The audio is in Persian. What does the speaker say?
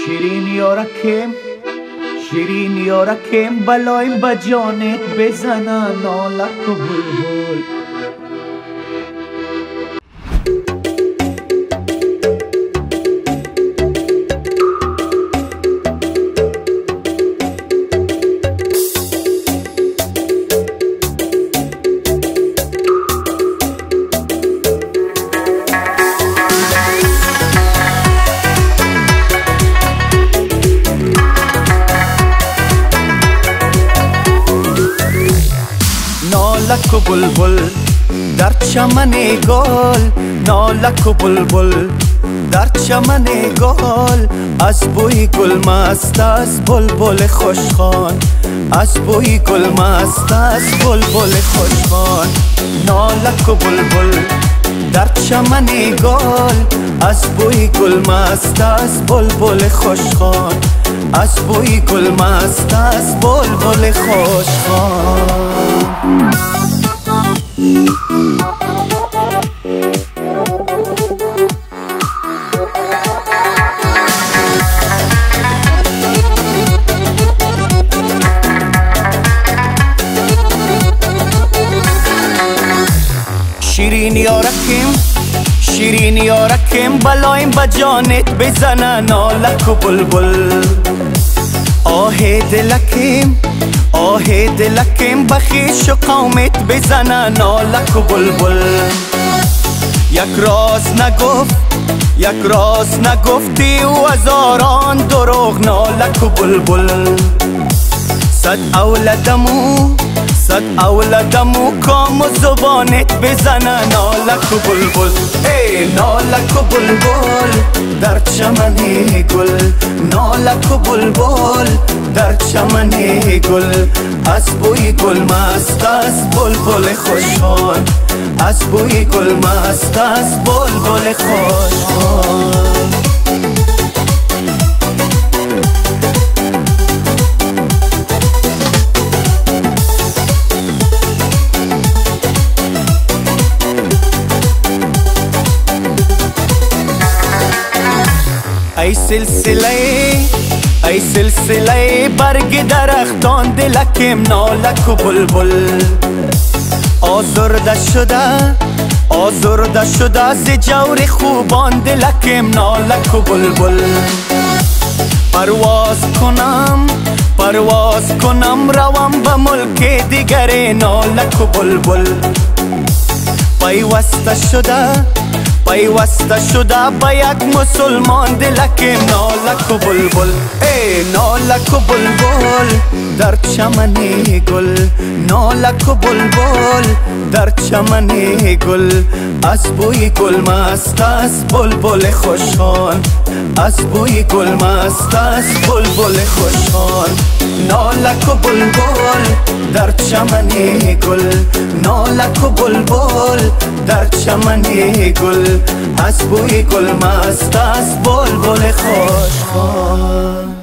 شیرین یارکم شیرین یارکم بلایم با جانت بزنن نالک و بلبل نالک و بلبل در چمن گل نالک و بلبل در چمن گل از بوی گل مست است بلبل خوشخوان از بوی گل مست است بلبل خوشخوان نالک و بلبل در چمن گل از بوی گل مست است بلبل خوشخوان از بوی گل مست است بلبل خوشخوان شیرین یارکم بلایم با جانت بزنن نالک و بلبل آه دلکم بخیش و قومت بزنن نالک و بلبل یک راز نگفتی و هزاران دروغ نالک و بلبل صد اولادمو کام و زبانت بزنن نالک و بلبل ای نالک و بلبل در چمن گل نالک و بلبل در چمن گل از بوی گل مست است بلبل خوشخوان از بوی گل مست است بلبل خوشخوان ای سلسله برگ درختان دلکم نالک و بلبل آزرده شده ز جور خوبان دلکم نالک و بلبل پرواز کنم روم به ملک دیگر نالک و بلبل پیوسته شده با یک مسلمان دلکم نالک و بلبل ای نالک و بلبل در چمن گل نالک و بلبل در چمن گل از بوی گل مست است بلبل خوشخوان از بوی گل مست است بلبل خوشخوان نالک و بلبل در چمن گل نالک و بلبل در چمن گل از بوی گل مست است بلبل خوشخوان